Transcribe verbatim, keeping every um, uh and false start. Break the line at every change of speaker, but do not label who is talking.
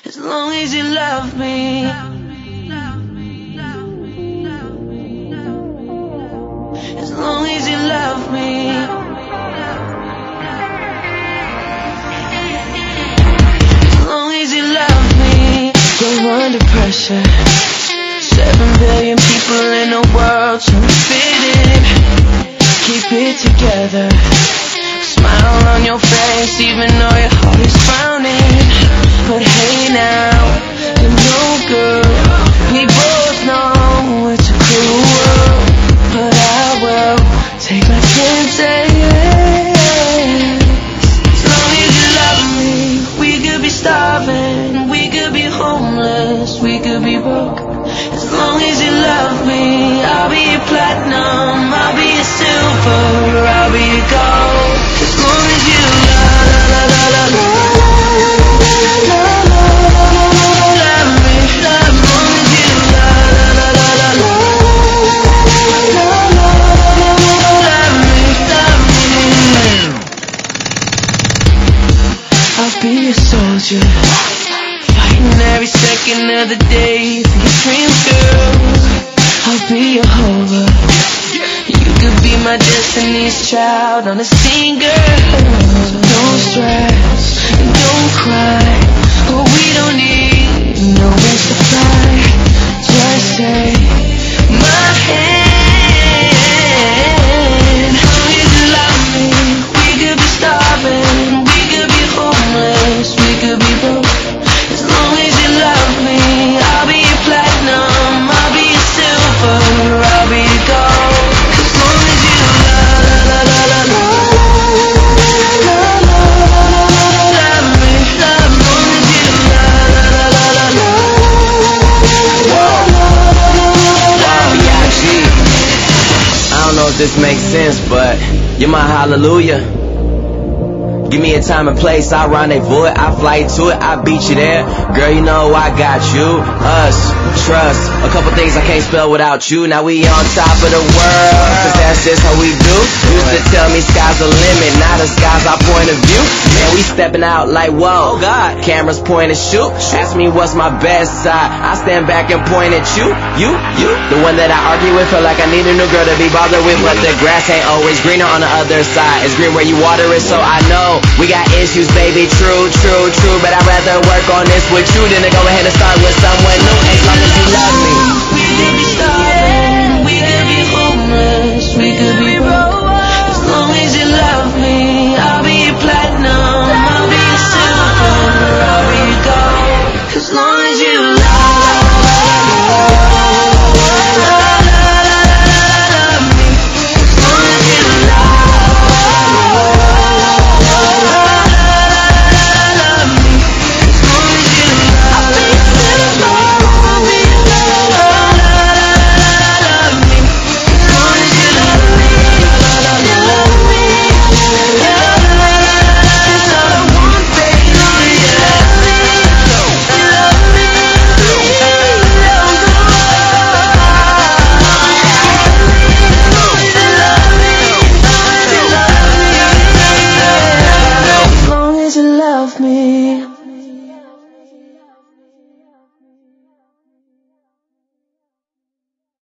As long as you love me. As long as you love me. As long as you love me. You're under pressure. Seven billion people in the world trying to fit in. Keep it together. Smile on your face even though your heart is frowning. But hey now, you're no good. We both know it's a cruel world, but I will take my chances. As long as you love me, we could be starving, we could be homeless, we could be broke. As long as you love me, I'll be your platinum, I'll be your silver, I'll be your gold. As long as you love, la la la la la. Be a soldier, fighting every second of the day for your dreams, girl. I'll be your holder. You could be my destiny's child on a scene, girl. So don't stress and don't cry. Oh, we don't need no wings to fly. Just take my hand. As long as you love me, we could be starving. We could be broke. As long as you love me, I'll be your platinum, I'll be your silver, I'll be your gold. As long as you love, la la la la love me, love me. As long as you love, la la la la love me.
I don't know if this makes sense, but you're my hallelujah. Give me a time and place, I rendezvous it, I fly to it, I beat you there. Girl, you know I got you, us, trust. A couple things I can't spell without you. Now we on top of the world, cause that's just how we do. Used to tell me sky's the limit, now the sky's our point of view. Man, we stepping out like whoa, God. Cameras point and shoot. Ask me what's my best side, I stand back and point at you, you, you. The one that I argue with, feel like I need a new girl to be bothered with. But the grass ain't always greener on the other side. It's green where you water it, so I know we got issues, baby, true, true, true. But I'd rather work on this with you than to go ahead and start with someone new. As long as you love me.